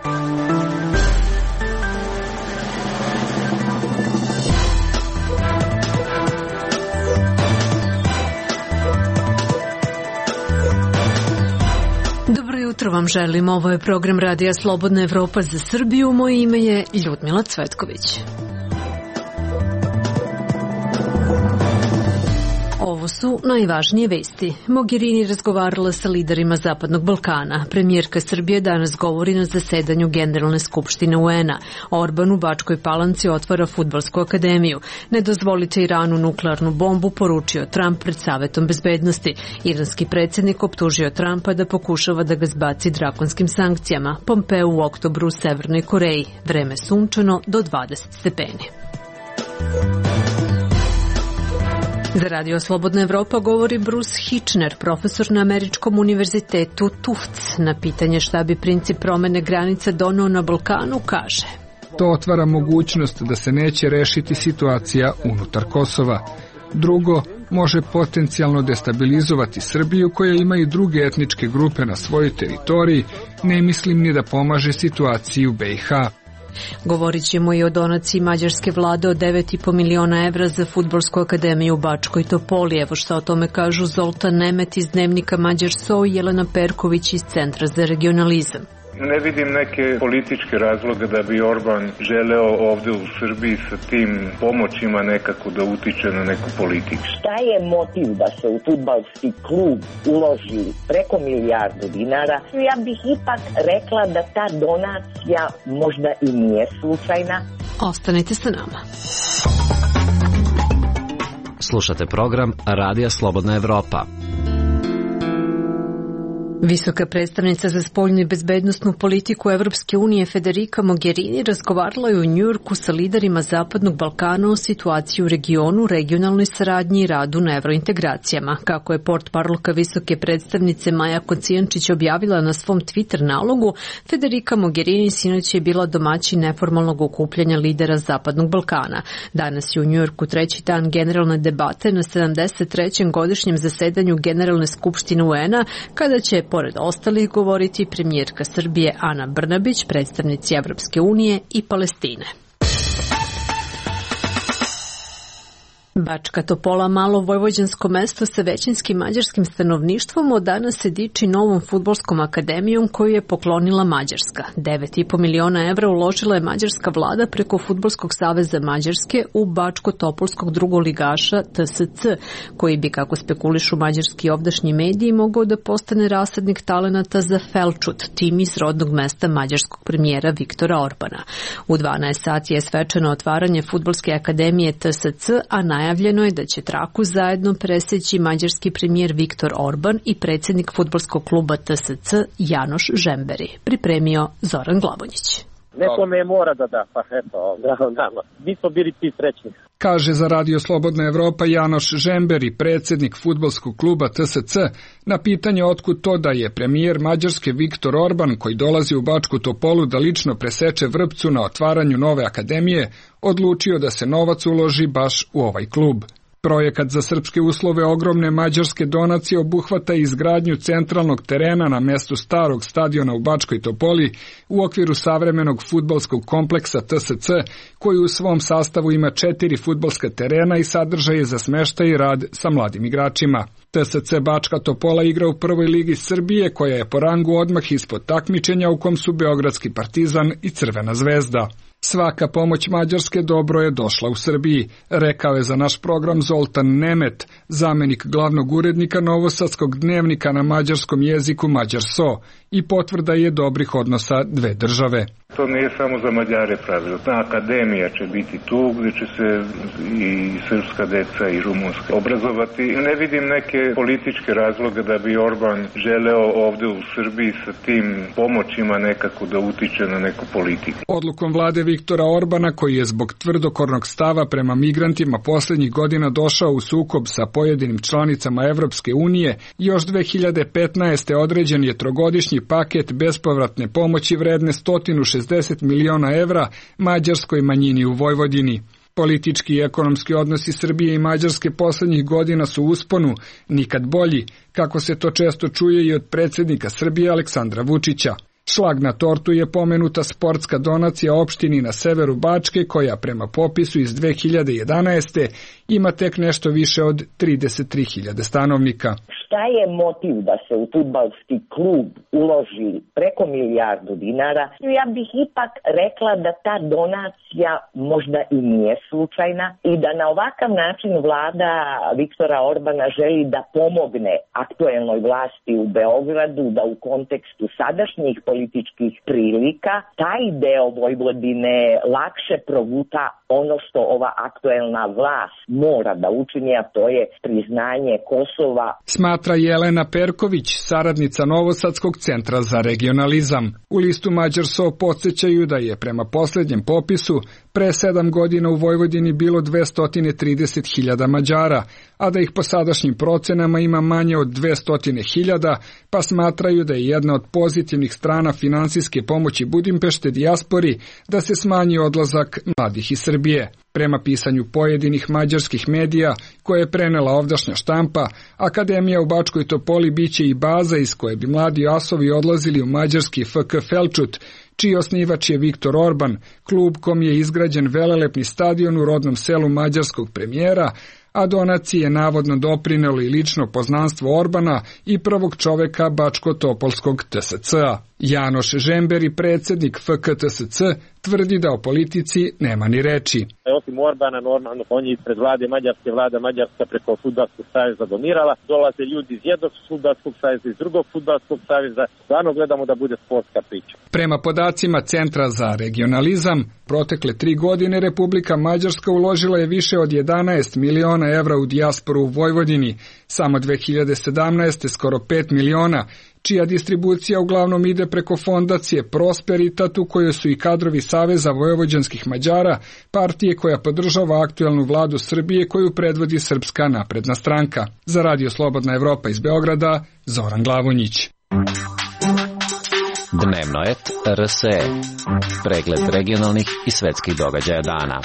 Jutro vam želim, ovo je program Radija Slobodna Evropa za Srbiju, moje ime je Ljudmila Cvetković. Ovo su najvažnije vesti. Mogherini razgovarala sa liderima Zapadnog Balkana. Premijerka Srbije danas govori na zasedanju Generalne skupštine UN-a. Orban u Bačkoj Palanci otvara fudbalsku akademiju. Ne dozvolite Iranu nuklearnu bombu, poručio Trump pred Savetom bezbednosti. Iranski predsjednik optužio Trumpa da pokušava da ga zbaci drakonskim sankcijama. Pompeo u oktobru u Severnoj Koreji. Vreme sunčano do 20 stepeni. Za Radio Slobodna Evropa govori Bruce Hitchner, profesor na Američkom univerzitetu Tufts. Na pitanje šta bi princip promene granica doneo na Balkanu, kaže: To otvara mogućnost da se neće rešiti situacija unutar Kosova. Drugo, može potencijalno destabilizovati Srbiju koja ima i druge etničke grupe na svojoj teritoriji, ne mislim ni da pomaže situaciji u BiH. Govorit ćemo i o donaciji mađarske vlade od 9,5 miliona evra za fudbalsku akademiju u Bačkoj Topoli. Evo šta o tome kažu Zoltan Nemet iz dnevnika Mađar So i Jelena Perković iz Centra za regionalizam. Ne vidim neke političke razloge da bi Orban želeo ovde u Srbiji sa tim pomoćima nekako da utiče na neku politiku. Šta je motiv da se u fudbalski klub uloži preko milijardu dinara? Ja bih ipak rekla da ta donacija možda i nije slučajna. Ostanite sa nama. Slušate program Radija Slobodna Evropa. Visoka predstavnica za spoljnu i bezbednosnu politiku Evropske unije Federica Mogherini razgovarala je u Njujorku sa liderima Zapadnog Balkana o situaciji u regionu, regionalnoj saradnji i radu na evrointegracijama. Kako je portparolka visoke predstavnice Maja Kocijančić objavila na svom Twitter nalogu, Federica Mogherini sinoć je bila domaćin neformalnog okupljanja lidera Zapadnog Balkana. Danas je u Njujorku treći dan generalne debate na 73. godišnjem zasedanju Generalne skupštine UN-a, kada će pored ostalih govoriti premijerka Srbije Ana Brnabić, predstavnici Evropske unije i Palestine. Bačka Topola, malo vojvođansko mesto sa većinskim mađarskim stanovništvom, od danas se diči novom fudbalskom akademijom koju je poklonila Mađarska. 9,5 miliona evra uložila je mađarska vlada preko Fudbalskog saveza Mađarske u Bačko-Topolskog drugoligaša TSC, koji bi, kako spekulišu mađarski ovdašnji mediji, mogao da postane rasadnik talenata za Felčut, tim iz rodnog mesta mađarskog premijera Viktora Orbana. U 12 sati je svečano otvaranje Fudbalske akademije TSC, a najavljeno je da će traku zajedno preseći mađarski premijer Viktor Orban i predsjednik fudbalskog kluba TSC Janoš Žemberi, pripremio Zoran Glavonjić. Nekome mora da, pa eto, mi smo bili ti srećni. Kaže za Radio Slobodna Evropa Janoš Žemberi, predsjednik fudbalskog kluba TSC, na pitanje otkud to da je premijer Mađarske Viktor Orban, koji dolazi u Bačku Topolu da lično preseče vrpcu na otvaranju nove akademije, odlučio da se novac uloži baš u ovaj klub. Projekat za srpske uslove ogromne mađarske donacije obuhvata izgradnju centralnog terena na mestu starog stadiona u Bačkoj Topoli u okviru savremenog fudbalskog kompleksa TSC, koji u svom sastavu ima 4 fudbalska terena i sadržaje za smeštaj i rad sa mladim igračima. TSC Bačka Topola igra u prvoj ligi Srbije, koja je po rangu odmah ispod takmičenja u kom su Beogradski Partizan i Crvena zvezda. Svaka pomoć Mađarske dobro je došla u Srbiji, rekao je za naš program Zoltan Nemet, zamenik glavnog urednika Novosadskog dnevnika na mađarskom jeziku Mađar So, i potvrda je dobrih odnosa dve države. To nije samo za Mađare pravilo. Ta akademija će biti tu gdje će se i srpska deca i rumunska obrazovati. Ne vidim neke političke razloge da bi Orban želeo ovde u Srbiji sa tim pomoćima nekako da utiče na neku politiku. Odlukom vlade Viktora Orbana, koji je zbog tvrdokornog stava prema migrantima posljednjih godina došao u sukob sa pojedinim članicama Evropske unije, još 2015. određen je trogodišnji paket bespovratne pomoći vredne 160 miliona evra mađarskoj manjini u Vojvodini. Politički i ekonomski odnosi Srbije i Mađarske posljednjih godina su u usponu, nikad bolji, kako se to često čuje i od predsjednika Srbije Aleksandra Vučića. Šlag na tortu je pomenuta sportska donacija opštini na severu Bačke, koja prema popisu iz 2011. ima tek nešto više od 33.000 stanovnika. Šta je motiv da se u fudbalski klub uloži preko milijardu dinara? Ja bih ipak rekla da ta donacija možda i nije slučajna i da na ovakav način vlada Viktora Orbana želi da pomogne aktuelnoj vlasti u Beogradu, da u kontekstu sadašnjih političkih prilika taj deo Vojvodine lakše proguta ono što ova aktuelna vlast mora da učini, a to je priznanje Kosova. Smatra Jelena Perković, saradnica Novosadskog centra za regionalizam. U listu Mađarso podsjećaju da je prema poslednjem popisu pre 7 godina u Vojvodini bilo 230.000 Mađara, a da ih po sadašnjim procenama ima manje od 200.000, pa smatraju da je jedna od pozitivnih strana finansijske pomoći Budimpešte dijaspori da se smanji odlazak mladih iz Srbije. Prema pisanju pojedinih mađarskih medija koje je prenela ovdašnja štampa, Akademija u Bačkoj Topoli biće i baza iz koje bi mladi asovi odlazili u mađarski FK Felčut, čiji osnivač je Viktor Orban, klub kom je izgrađen velelepni stadion u rodnom selu mađarskog premijera, a donacije navodno doprinelo i lično poznanstvo Orbana i prvog čoveka Bačko-Topolskog TSC-a. Janoš Žemberi, predsjednik FK TSC, tvrdi da o politici nema ni reči. Osim Orbana, normalno, on je ispred vlada Mađarska preko Fudbalskog saveza donirala. Dolaze ljudi iz jednog Fudbalskog saveza, iz drugog Fudbalskog saveza. Stvarno gledamo da bude sportska priča. Prema podacima Centra za regionalizam, protekle 3 godine Republika Mađarska uložila je više od 11 miliona evra u dijasporu u Vojvodini, samo 2017. skoro 5 miliona, čija distribucija uglavnom ide preko fondacije Prosperitat, u kojoj su i kadrovi Saveza vojvođanskih Mađara, partije koja podržava aktuelnu vladu Srbije koju predvodi Srpska napredna stranka. Za Radio Slobodna Evropa iz Beograda, Zoran Glavonjić. Dnevno et RSE. Pregled regionalnih i svetskih događaja dana.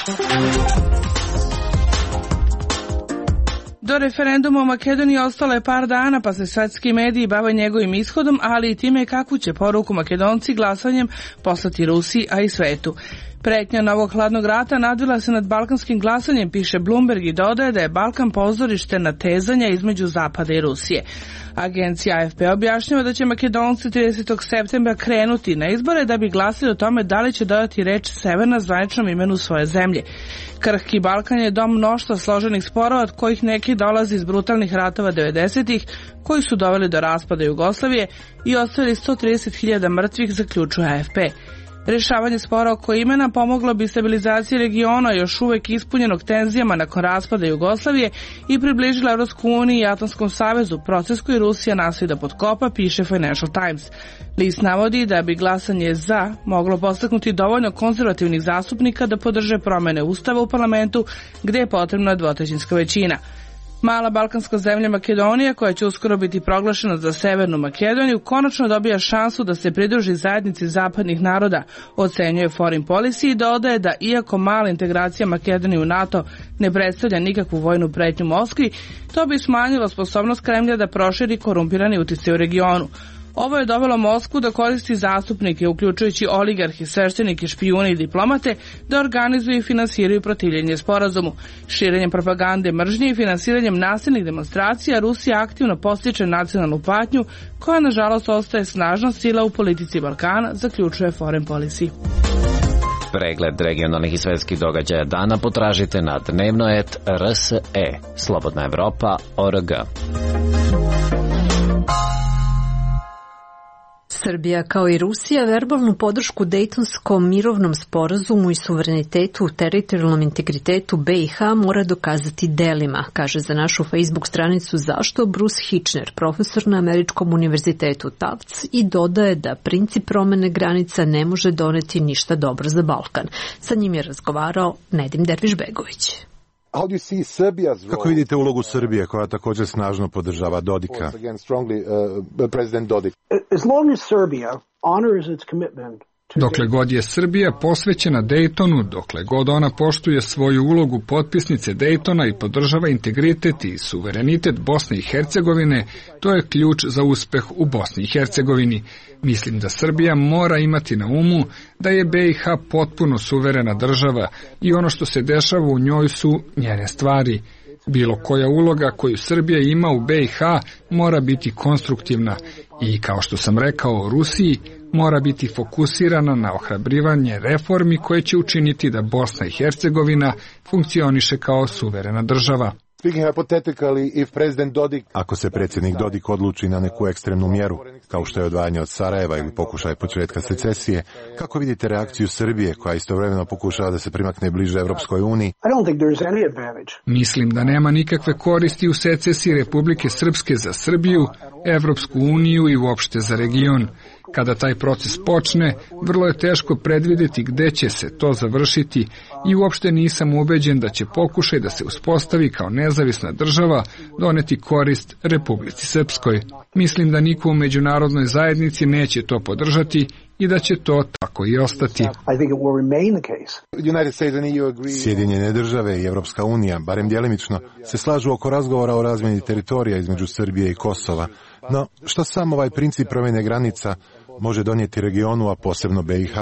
Do referenduma u Makedoniji ostalo je par dana, pa se svetski mediji bave njegovim ishodom, ali i time kakvu će poruku Makedonci glasanjem poslati Rusiji, a i svetu. Pretnja novog hladnog rata nadvila se nad balkanskim glasanjem, piše Bloomberg, i dodaje da je Balkan pozorište natezanja između Zapada i Rusije. Agencija AFP objašnjava da će Makedonci 30. septembra krenuti na izbore da bi glasili o tome da li će dodati reč Severna zvaničnom imenu svoje zemlje. Krhki Balkan je dom mnoštva složenih sporova, od kojih neki dolazi iz brutalnih ratova 90-ih, koji su doveli do raspada Jugoslavije i ostavili 130.000 mrtvih, zaključuje AFP. Rešavanje spora oko imena pomoglo bi stabilizaciji regiona još uvek ispunjenog tenzijama nakon raspada Jugoslavije i približila Evropsku uniju i Atlantskom savezu, proces koji Rusija nastoji da potkopa, piše Financial Times. List navodi da bi glasanje za moglo podstaknuti dovoljno konzervativnih zastupnika da podrže promene ustava u parlamentu, gde je potrebna dvotrećinska većina. Mala balkanska zemlja Makedonija, koja će uskoro biti proglašena za Severnu Makedoniju, konačno dobija šansu da se pridruži zajednici zapadnih naroda, ocenjuje Foreign Policy i dodaje da iako mala integracija Makedonije u NATO ne predstavlja nikakvu vojnu pretnju Moskvi, to bi smanjilo sposobnost Kremlja da proširi korumpirani uticaj u regionu. Ovo je dovelo Moskvu da koristi zastupnike, uključujući oligarhe, sveštenike, špijune i diplomate, da organizuju i finansiraju protivljenje sporazumu. Širenjem propagande mržnje i finansiranjem nasilnih demonstracija Rusija aktivno podstiče nacionalnu patnju, koja nažalost ostaje snažna sila u politici Balkana, zaključuje Foreign Policy. Pregled regionalnih i svetskih događaja dana potražite na dnevno.rs.e. Slobodna Evropa.org. Srbija, kao i Rusija, verbalnu podršku Dejtonskom mirovnom sporazumu i suverenitetu, teritorijalnom integritetu BiH mora dokazati delima, kaže za našu Facebook stranicu Zašto Bruce Hitchner, profesor na Američkom univerzitetu Tufts, i dodaje da princip promene granica ne može doneti ništa dobro za Balkan. Sa njim je razgovarao Nedim Derviš-Begović. Kako vidite ulogu Srbije, koja također snažno podržava Dodika? As long as Serbia honors its commitment Dokle god je Srbija posvećena Dejtonu, dokle god ona poštuje svoju ulogu potpisnice Dejtona i podržava integritet i suverenitet Bosne i Hercegovine, to je ključ za uspeh u Bosni i Hercegovini. Mislim da Srbija mora imati na umu da je BiH potpuno suverena država i ono što se dešava u njoj su njene stvari. Bilo koja uloga koju Srbija ima u BiH mora biti konstruktivna i, kao što sam rekao o Rusiji, mora biti fokusirana na ohrabrivanje reformi koje će učiniti da Bosna i Hercegovina funkcioniše kao suverena država. Ako se predsjednik Dodik odluči na neku ekstremnu mjeru, kao što je odvajanje od Sarajeva ili pokušaj početka secesije, kako vidite reakciju Srbije koja istovremeno pokušava da se primakne bliže Evropskoj uniji? Mislim da nema nikakve koristi u secesiji Republike Srpske za Srbiju, Evropsku uniju i uopšte za region. Kada taj proces počne, vrlo je teško predvidjeti gde će se to završiti i uopšte nisam ubeđen da će pokušaj da se uspostavi kao nezavisna država doneti korist Republici Srpskoj. Mislim da niko u međunarodnoj zajednici neće to podržati i da će to tako i ostati. Sjedinjene države i Evropska unija, barem djelimično, se slažu oko razgovora o razmjeni teritorija između Srbije i Kosova. No, što sam ovaj princip promjene granica može donijeti regionu, a posebno BiH?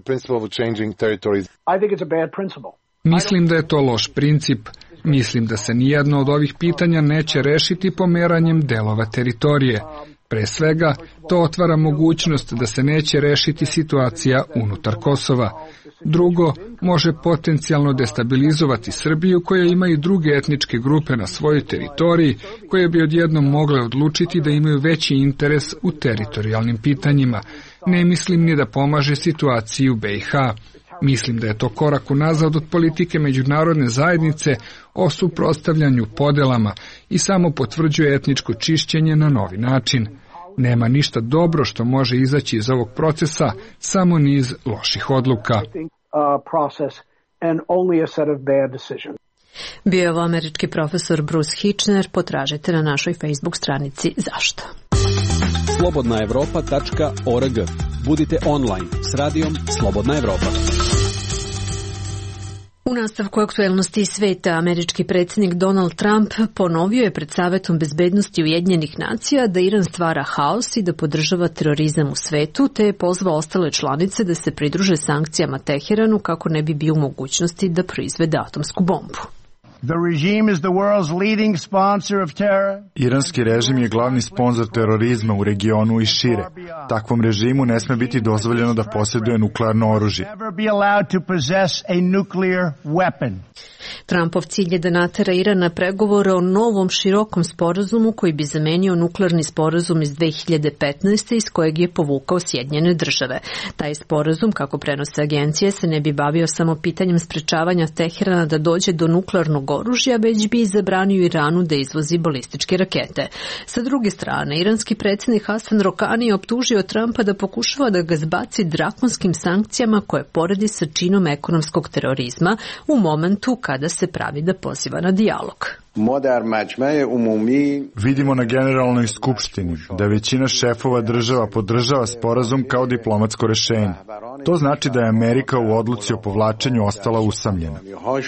Mislim da je to loš princip. Mislim da se nijedno od ovih pitanja neće rešiti pomeranjem delova teritorije. Pre svega, to otvara mogućnost da se neće rešiti situacija unutar Kosova. Drugo, može potencijalno destabilizovati Srbiju koja ima i druge etničke grupe na svojoj teritoriji koje bi odjednom mogle odlučiti da imaju veći interes u teritorijalnim pitanjima. Ne mislim ni da pomaže situaciji u BiH. Mislim da je to korak unazad od politike međunarodne zajednice o suprotstavljanju podelama i samo potvrđuje etničko čišćenje na novi način. Nema ništa dobro što može izaći iz ovog procesa, samo niz loših odluka. Bio je ovo američki profesor Bruce Hitchner, potražite na našoj Facebook stranici Zašto. slobodnaevropa.org. Budite online s radijom Slobodna Evropa. U nastavku aktuelnosti sveta, američki predsjednik Donald Trump ponovio je pred Savetom bezbednosti Ujedinjenih nacija da Iran stvara haos i da podržava terorizam u svetu, te je pozvao ostale članice da se pridruže sankcijama Teheranu kako ne bi bio u mogućnosti da proizvede atomsku bombu. Iranski režim je glavni sponzor terorizma u regionu i šire. Takvom režimu ne sme biti dozvoljeno da posjeduje nuklearno oružje. Trumpov cilj je da natera Iran na pregovore o novom širokom sporazumu koji bi zamenio nuklearni sporazum iz 2015. iz kojeg je povukao Sjedinjene države. Taj sporazum, kako prenose agencije, se ne bi bavio samo pitanjem sprečavanja Teherana da dođe do nuklearnog oružja, već bi zabranio Iranu da izvozi balističke rakete. Sa druge strane, iranski predsjednik Hasan Rohani je optužio Trumpa da pokušava da ga zbaci drakonskim sankcijama koje poredi sa činom ekonomskog terorizma u momentu kada se pravi da poziva na dijalog. Vidimo na Generalnoj skupštini da većina šefova država podržava sporazum kao diplomatsko rešenje. To znači da je Amerika u odluci o povlačenju ostala usamljena.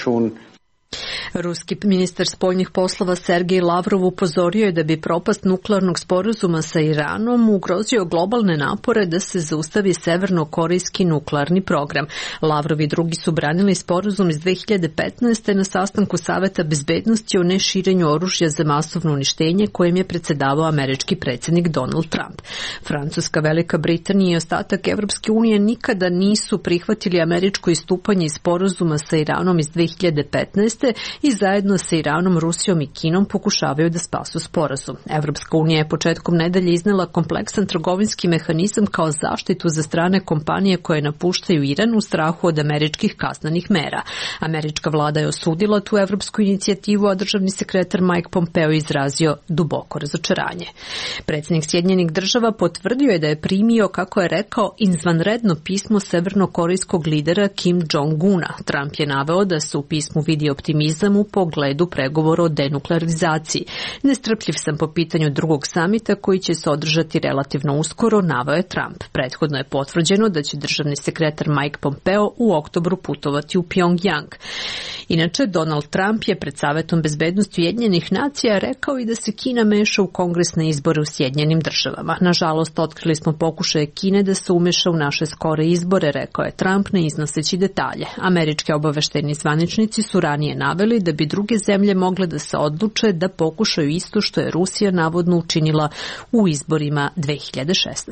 Ruski ministar spoljnih poslova Sergej Lavrov upozorio je da bi propast nuklearnog sporazuma sa Iranom ugrozio globalne napore da se zaustavi severnokorejski nuklearni program. Lavrov i drugi su branili sporazum iz 2015. na sastanku Saveta bezbednosti o neširenju oružja za masovno uništenje kojem je predsjedavao američki predsjednik Donald Trump. Francuska, Velika Britanija i ostatak Evropske unije nikada nisu prihvatili američko istupanje iz sporazuma sa Iranom iz 2015. i zajedno sa Iranom, Rusijom i Kinom pokušavaju da spasu sporazum. Evropska unija je početkom nedelje iznela kompleksan trgovinski mehanizam kao zaštitu za strane kompanije koje napuštaju Iran u strahu od američkih kaznenih mera. Američka vlada je osudila tu evropsku inicijativu, a državni sekretar Mike Pompeo izrazio duboko razočaranje. Predsjednik Sjedinjenih država potvrdio je da je primio, kako je rekao, izvanredno pismo severnokorejskog lidera Kim Jong-una. Trump je naveo da se u pismu vidi optimizam optimizam u pogledu pregovora o denuklearizaciji. Nestrpljiv sam po pitanju drugog samita koji će se održati relativno uskoro, naveo je Trump. Prethodno je potvrđeno da će državni sekretar Mike Pompeo u oktobru putovati u Pyongyang. Inače, Donald Trump je pred Savetom bezbednosti Ujedinjenih nacija rekao i da se Kina meša u kongresne izbore u Sjedinjenim državama. Nažalost, otkrili smo pokušaje Kine da se umeša u naše skore izbore, rekao je Trump ne iznoseći detalje. Američki obavešteni zvaničnici su ranije naveli da bi druge zemlje mogle da se odluče da pokušaju isto što je Rusija navodno učinila u izborima 2016.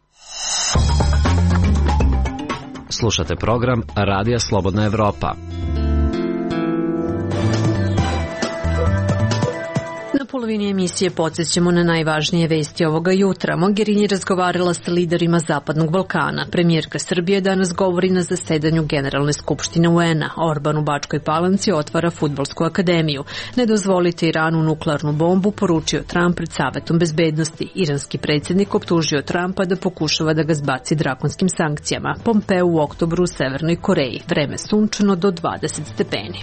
Slušate program Radija Slobodna Evropa. Na polovini emisije podsjećamo na najvažnije vesti ovoga jutra. Mogherini je razgovarala sa liderima Zapadnog Balkana. Premijerka Srbije danas govori na zasedanju Generalne skupštine UN-a. Orban u Bačkoj Palanci otvara fudbalsku akademiju. Ne dozvolite Iranu nuklearnu bombu, poručio Trump pred Savetom bezbednosti. Iranski predsjednik optužio Trumpa da pokušava da ga zbaci drakonskim sankcijama. Pompeo u oktobru u Severnoj Koreji. Vreme sunčano do 20 stepeni.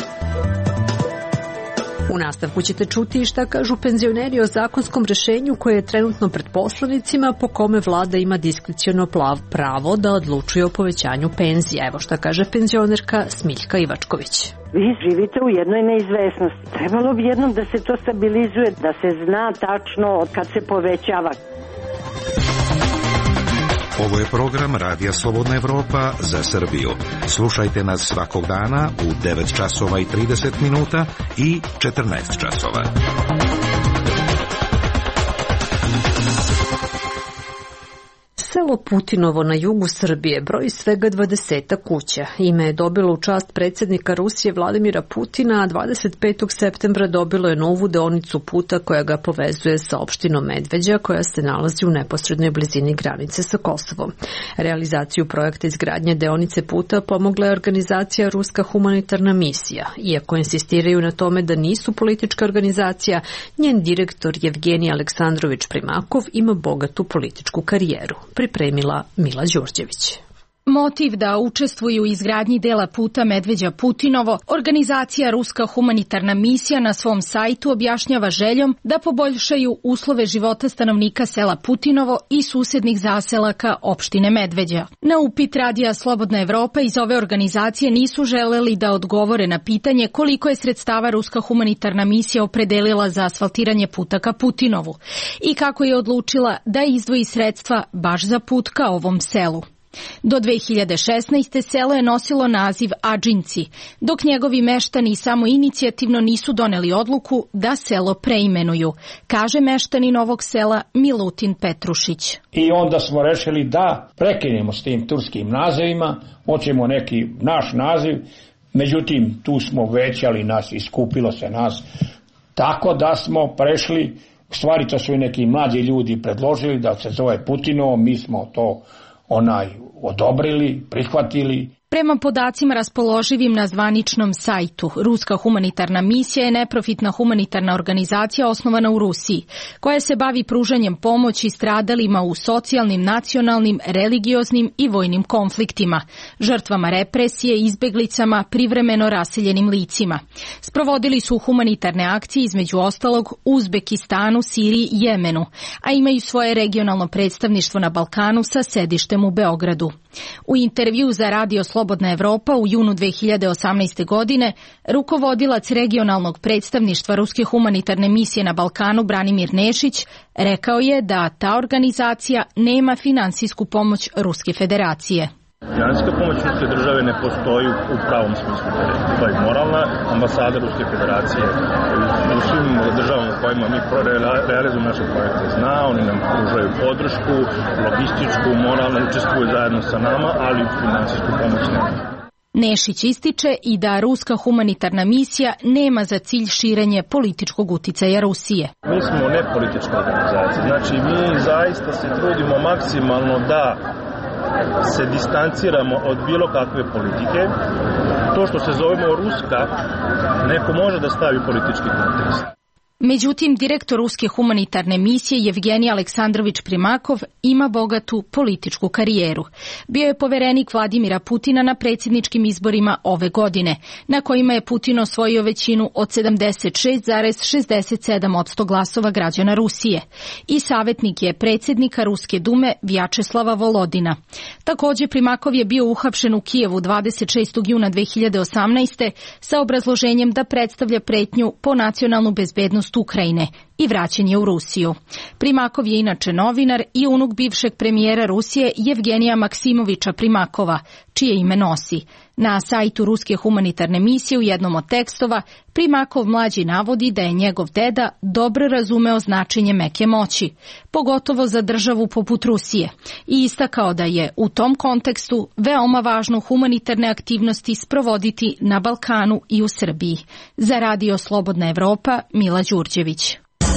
U nastavku ćete čuti šta kažu penzioneri o zakonskom rešenju koje je trenutno pred poslanicima po kome vlada ima diskreciono pravo da odlučuje o povećanju penzija. Evo šta kaže penzionerka Smiljka Ivačković. Vi živite u jednoj neizvesnosti. Trebalo bi jednom da se to stabilizuje, da se zna tačno kad se povećava. Ovo je program Radija Slobodna Evropa za Srbiju. Slušajte nas svakog dana u 9 časova i 30 minuta i 14 časova. Selo Putinovo na jugu Srbije broji svega 20 kuća. Ime je dobilo u čast predsjednika Rusije Vladimira Putina, a 25. septembra dobilo je novu deonicu puta koja ga povezuje sa opštinom Medveđa, koja se nalazi u neposrednoj blizini granice sa Kosovom. Realizaciju projekta izgradnje deonice puta pomogla je organizacija Ruska humanitarna misija. Iako insistiraju na tome da nisu politička organizacija, njen direktor Jevgenij Aleksandrović Primakov ima bogatu političku karijeru. Pripremila Mila Đurđević. Motiv da učestvuju u izgradnji dela puta Medveđa-Putinovo, organizacija Ruska humanitarna misija na svom sajtu objašnjava željom da poboljšaju uslove života stanovnika sela Putinovo i susednih zaselaka opštine Medveđa. Na upit Radija Slobodna Evropa iz ove organizacije nisu želeli da odgovore na pitanje koliko je sredstava Ruska humanitarna misija opredelila za asfaltiranje puta ka Putinovu i kako je odlučila da izdvoji sredstva baš za put ka ovom selu. Do 2016. selo je nosilo naziv Adžinci, dok njegovi meštani samo inicijativno nisu doneli odluku da selo preimenuju, kaže meštanin ovog sela Milutin Petrušić. I onda smo rešili da prekinemo s tim turskim nazivima, hoćemo neki naš naziv, međutim tu smo većali nas, iskupilo se nas, tako da smo prešli, u stvari to su i neki mlađi ljudi predložili da se zove Putinovo, mi smo to odobrili, prihvatili. Prema podacima raspoloživim na zvaničnom sajtu, Ruska humanitarna misija je neprofitna humanitarna organizacija osnovana u Rusiji, koja se bavi pružanjem pomoći stradalima u socijalnim, nacionalnim, religioznim i vojnim konfliktima, žrtvama represije, izbeglicama, privremeno raseljenim licima. Sprovodili su humanitarne akcije između ostalog u Uzbekistanu, Siriji i Jemenu, a imaju svoje regionalno predstavništvo na Balkanu sa sedištem u Beogradu. U intervju za Radio Slobodna Evropa u junu 2018. godine rukovodilac regionalnog predstavništva Ruske humanitarne misije na Balkanu Branimir Nešić rekao je da ta organizacija nema finansijsku pomoć Ruske federacije. Finansijska pomoć Ruske države ne postoji u pravom smislu. To je moralna ambasada Ruske federacije u svim državama u kojima mi realizujemo naše projekte. Zna, oni nam pružaju podršku, logističku, moralno učestvuju zajedno sa nama, ali finansijsku pomoć nema. Nešić ističe i da Ruska humanitarna misija nema za cilj širenje političkog uticaja Rusije. Mi smo nepolitička organizacija, znači mi zaista se trudimo maksimalno da se distanciramo od bilo kakve politike. To što se zovemo Ruska, neko može da stavi politički kontekst. Međutim, direktor Ruske humanitarne misije Jevgenij Aleksandrović Primakov ima bogatu političku karijeru. Bio je poverenik Vladimira Putina na predsjedničkim izborima ove godine, na kojima je Putin osvojio većinu od 76,67% glasova građana Rusije. I savjetnik je predsjednika Ruske dume Vjačeslava Volodina. Također Primakov je bio uhapšen u Kijevu 26. juna 2018. sa obrazloženjem da predstavlja pretnju po nacionalnu bezbednost Ukrajine i vraćen je u Rusiju. Primakov je inače novinar i unuk bivšeg premijera Rusije Jevgenija Maksimovića Primakova, čije ime nosi. Na sajtu Ruske humanitarne misije u jednom od tekstova Primakov mlađi navodi da je njegov deda dobro razumeo značenje meke moći, pogotovo za državu poput Rusije, i istakao da je u tom kontekstu veoma važno humanitarne aktivnosti sprovoditi na Balkanu i u Srbiji. Za Radio Slobodna Evropa, Mila Đurđević.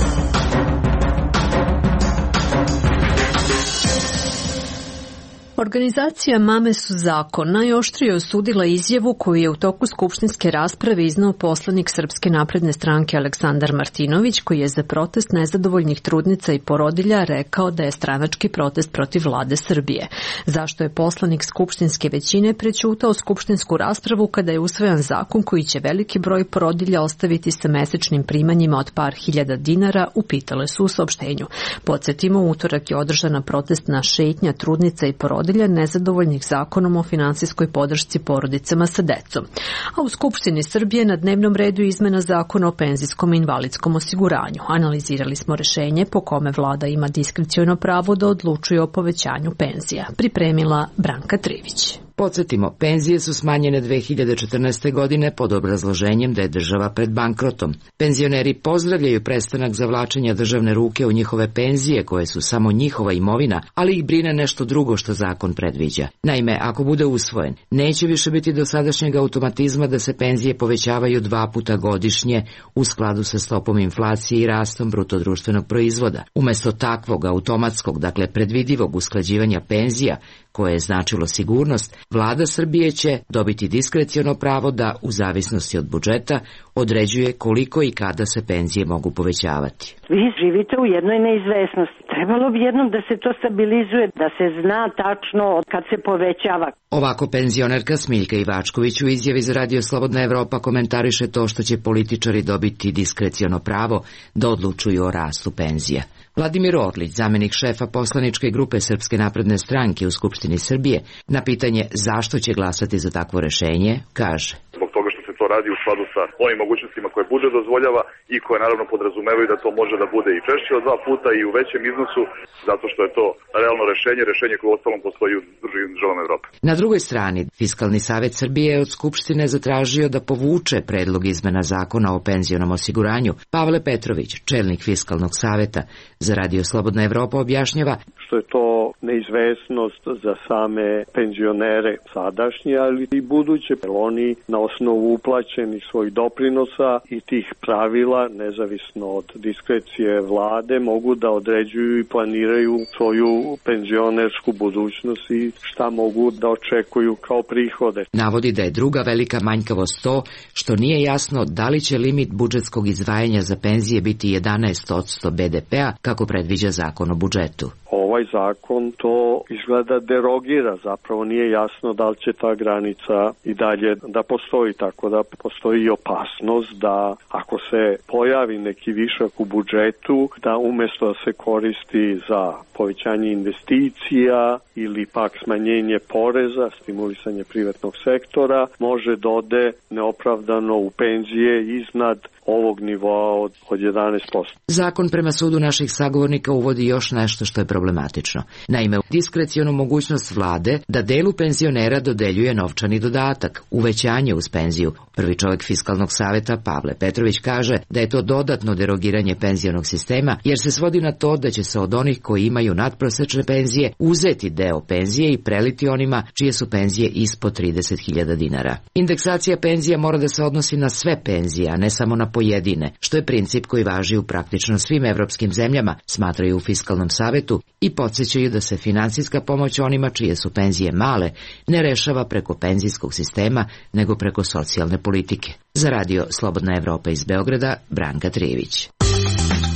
Organizacija Mame su zakon najoštrije osudila izjavu koju je u toku skupštinske rasprave iznao poslanik Srpske napredne stranke Aleksandar Martinović, koji je za protest nezadovoljnih trudnica i porodilja rekao da je stranački protest protiv vlade Srbije. Zašto je poslanik skupštinske većine prećutao skupštinsku raspravu kada je usvojan zakon koji će veliki broj porodilja ostaviti sa mesečnim primanjima od par hiljada dinara, upitale su u saopštenju. Podsjetimo, u utorak je održana protestna šetnja trudnica i porodilja nezadovoljnih zakonom o finansijskoj podršci porodicama sa decom. A u Skupštini Srbije na dnevnom redu je izmena zakona o penzijskom i invalidskom osiguranju. Analizirali smo rešenje po kome vlada ima diskreciono pravo da odlučuje o povećanju penzija. Pripremila Branka Trivić. Podsjetimo, penzije su smanjene 2014. godine pod obrazloženjem da je država pred bankrotom. Penzioneri pozdravljaju prestanak zavlačenja državne ruke u njihove penzije, koje su samo njihova imovina, ali ih brine nešto drugo što zakon predviđa. Naime, ako bude usvojen, neće više biti dosadašnjeg automatizma da se penzije povećavaju 2 puta godišnje u skladu sa stopom inflacije i rastom brutodruštvenog proizvoda. Umesto takvog automatskog, dakle predvidivog usklađivanja penzija, koje je značilo sigurnost, vlada Srbije će dobiti diskreciono pravo da, u zavisnosti od budžeta, određuje koliko i kada se penzije mogu povećavati. Vi živite u jednoj neizvesnosti. Trebalo bi jednom da se to stabilizuje, da se zna tačno kad se povećava. Ovako penzionerka Smiljka Ivačković u izjavi za Radio Slobodna Evropa komentariše to što će političari dobiti diskreciono pravo da odlučuju o rastu penzija. Vladimir Orlić, zamenik šefa poslaničke grupe Srpske napredne stranke u Skupštini Srbije, na pitanje zašto će glasati za takvo rešenje, kaže: Zbog toga što se to radi u skladu sa onim mogućnostima koje budžet dozvoljava i koje naravno podrazumevaju da to može da bude i češće od 2 puta i u većem iznosu, zato što je to realno rešenje koje u ostalom postoji u drugim državama Evrope. Na drugoj strani, Fiskalni savet Srbije je od Skupštine zatražio da povuče predlog izmena zakona o penzionom osiguranju. Pavle Petrović, čelnik Fiskalnog saveta, za Radio Slobodna Evropa objašnjava što je to neizvesnost za same penzionere sadašnje, ali i buduće. Oni na osnovu uplaćenih svojih doprinosa i tih pravila, nezavisno od diskrecije vlade, mogu da određuju i planiraju svoju penzionersku budućnost i šta mogu da očekuju kao prihode. Navodi da je druga velika manjkavost to što nije jasno da li će limit budžetskog izdvajanja za penzije biti 11% BDP-a, kako predviđa zakon o budžetu. Ovaj zakon to izgleda derogira, zapravo nije jasno da li će ta granica i dalje da postoji, tako da postoji i opasnost da ako se pojavi neki višak u budžetu, da umjesto da se koristi za povećanje investicija ili pak smanjenje poreza, stimulisanje privatnog sektora, može da ode neopravdano u penzije iznad ovog nivoa od 11%. Zakon prema sudu naših sagovornika uvodi još nešto što je problematično. Naime, diskrecionu mogućnost vlade da delu penzionera dodeljuje novčani dodatak, uvećanje uz penziju. Prvi čovjek Fiskalnog saveta Pavle Petrović kaže da je to dodatno derogiranje penzionog sistema, jer se svodi na to da će se od onih koji imaju nadprosečne penzije uzeti deo penzije i preliti onima čije su penzije ispod 30.000 dinara. Indeksacija penzija mora da se odnosi na sve penzije, a ne samo na pojedine, što je princip koji važi u praktično svim evropskim zemljama, smatraju u Fiskalnom savetu i podsjećaju da se finansijska pomoć onima čije su penzije male ne rešava preko penzijskog sistema, nego preko socijalne politike. Za Radio Slobodna Evropa iz Beograda, Branka Trijević.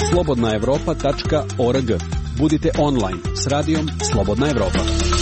slobodnaevropa.org. Budite online s radijom Slobodna Evropa.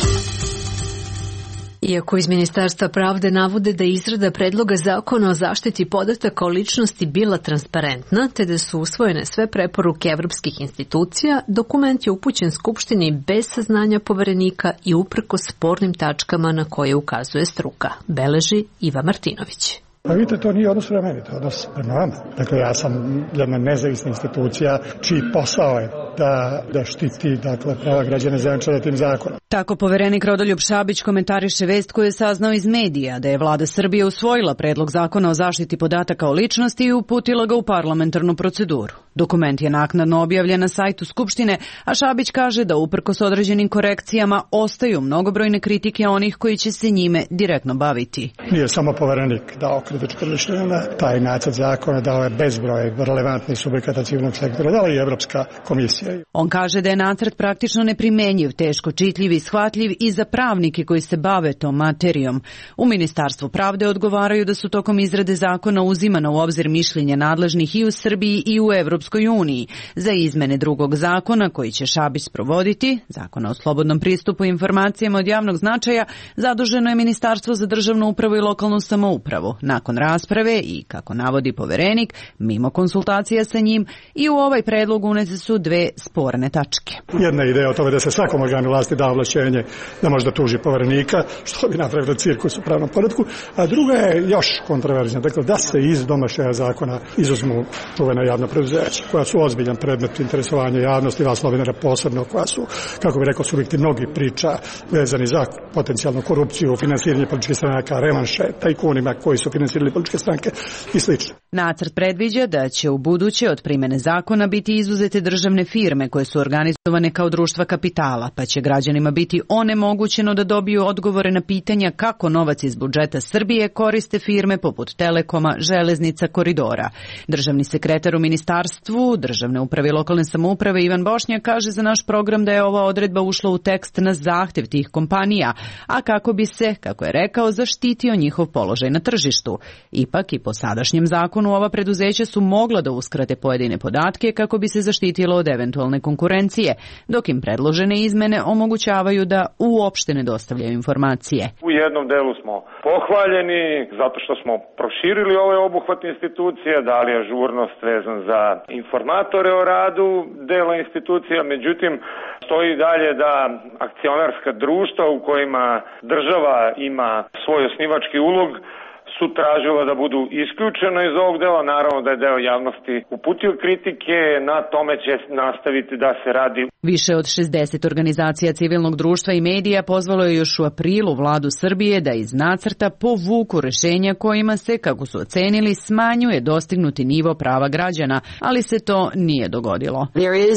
Iako iz Ministarstva pravde navode da je izrada predloga zakona o zaštiti podataka o ličnosti bila transparentna, te da su usvojene sve preporuke evropskih institucija, dokument je upućen Skupštini bez saznanja poverenika i uprkos spornim tačkama na koje ukazuje struka, beleži Iva Martinović. Pa vidite, to nije odnos prema meni, to je odnos prema vama. Dakle, ja sam jedna nezavisna institucija čiji posao je da štiti prava građana zajamčena tim zakonom. Tako poverenik Rodoljub Šabić komentariše vest koju je saznao iz medija da je vlada Srbije usvojila predlog zakona o zaštiti podataka o ličnosti i uputila ga u parlamentarnu proceduru. Dokument je naknadno objavljen na sajtu Skupštine, a Šabić kaže da uprkos određenim korekcijama ostaju mnogobrojne kritike onih koji će se njime direktno baviti. Nije samo poverenik dao kritičko mišljenje na taj nacrt zakona, dao je bezbroj relevantnih subjekata civilnog sektora, dala i Evropska komisija. On kaže da je nacrt praktično neprimenjiv, teško čitljiv i shvatljiv i za pravnike koji se bave tom materijom. U Ministarstvu pravde odgovaraju da su tokom izrade zakona uzimana u obzir mišljenja nadležnih i u Srbiji i u Evropskoj uniji. Za izmene drugog zakona koji će Šabić sprovoditi, zakona o slobodnom pristupu informacijama od javnog značaja, zaduženo je Ministarstvo za državnu upravu i lokalnu samoupravu. Nakon rasprave i, kako navodi poverenik, mimo konsultacija sa njim, i u ovaj predlog unese su dve sporne tačke. Jedna ideja o tome da se svakom organu vlasti da ovlašćenje da može da tuži poverenika, što bi napravilo cirkus u pravnom poretku, a druga je još kontroverzna, dakle da se iz domašaja zakona izuzmu čuvena javna preduzeća, koja su ozbiljan predmet interesovanja javnosti, vas novinara posebno, koja su, kako bi rekao, subjekti mnogih priča vezani za potencijalnu korupciju, finansiranje političkih stranaka, revanše, tajkunima koji su finansirali političke stranke i sl. Nacrt predviđa da će u buduće od primene zakona biti izuzete državne firme koje su organizovane kao društva kapitala, pa će građanima biti onemogućeno da dobiju odgovore na pitanja kako novac iz budžeta Srbije koriste firme poput Telekoma, Železnica, Koridora. Državni sekretar u Ministarstvu državne uprave i lokalne samouprave Ivan Bošnjak kaže za naš program da je ova odredba ušla u tekst na zahtev tih kompanija, a kako bi se, kako je rekao, zaštitio njihov položaj na tržištu. Ipak i po sadašnjem zakonu ova preduzeća su mogla da uskrate pojedine podatke kako bi se zaštitilo od eventualne konkurencije, dok im predložene izmene omogućavaju da uopšte ne dostavljaju informacije. U jednom delu smo pohvaljeni zato što smo proširili ovaj obuhvat institucija, dali ažurnost vezan za informatore o radu dela institucija, međutim stoji dalje da akcionarska društva u kojima država ima svoj osnivački ulog su tražila da budu isključena iz ovog dela. Naravno da je deo javnosti uputio kritike, na tome će nastaviti da se radi. Više od 60 organizacija civilnog društva i medija pozvalo je još u aprilu vladu Srbije da iz nacrta povuku rešenja kojima se, kako su ocenili, smanjuje dostignuti nivo prava građana, ali se to nije dogodilo.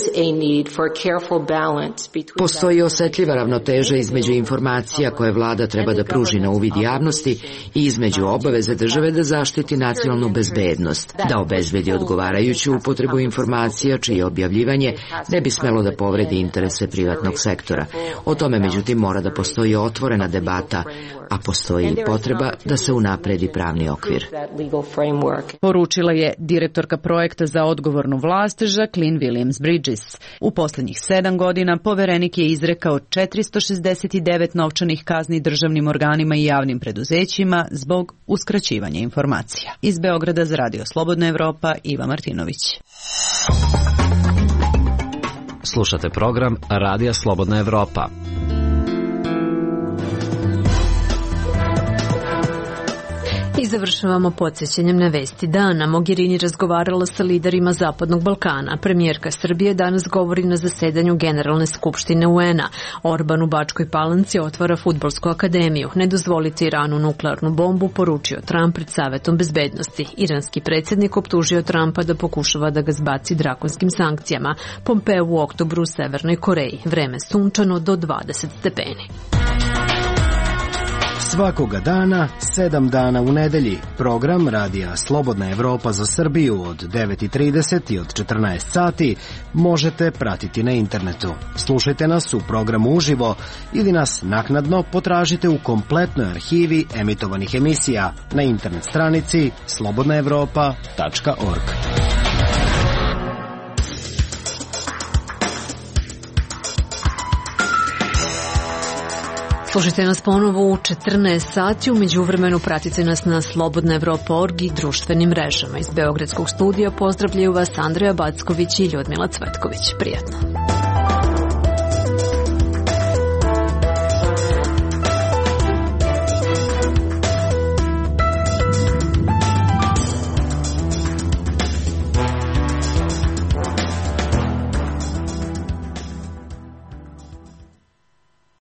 Postoji osetljiva ravnoteža između informacija koje vlada treba da pruži na uvid javnosti i između obaveze države da zaštiti nacionalnu bezbednost, da obezbedi odgovarajuću upotrebu informacija čije objavljivanje ne bi smelo da povredi interese privatnog sektora. O tome, međutim, mora da postoji otvorena debata, a postoji i potreba da se unapredi pravni okvir. Poručila je direktorka projekta za odgovornu vlast Jacqueline Williams-Bridges. U poslednjih 7 godina poverenik je izrekao 469 novčanih kazni državnim organima i javnim preduzećima zbog uskraćivanja informacija. Iz Beograda za Radio Slobodna Evropa, Iva Martinović. Slušate program Radija Slobodna Evropa. I završavamo podsjećanjem na vesti dana. Mogherini razgovarala sa liderima Zapadnog Balkana. Premijerka Srbije danas govori na zasedanju Generalne skupštine UN-a. Orban u Bačkoj Palanci otvara fudbalsku akademiju. Ne dozvoliti Iranu nuklearnu bombu, poručio Trump pred Savetom bezbednosti. Iranski predsjednik optužio Trumpa da pokušava da ga zbaci drakonskim sankcijama. Pompeo u oktobru u Severnoj Koreji. Vreme sunčano do 20 stepeni. Svakoga dana, 7 dana u nedelji, program Radija Slobodna Evropa za Srbiju od 9:30 i od 14 sati možete pratiti na internetu. Slušajte nas u programu uživo ili nas naknadno potražite u kompletnoj arhivi emitovanih emisija na internet stranici slobodnaevropa.org. Slušajte nas ponovo u 14 sati, u međuvremenu pratite nas na slobodnaevropa.org i društvenim mrežama. Iz Beogradskog studija pozdravljaju vas Andreja Backović i Ljudmila Cvetković. Prijatno.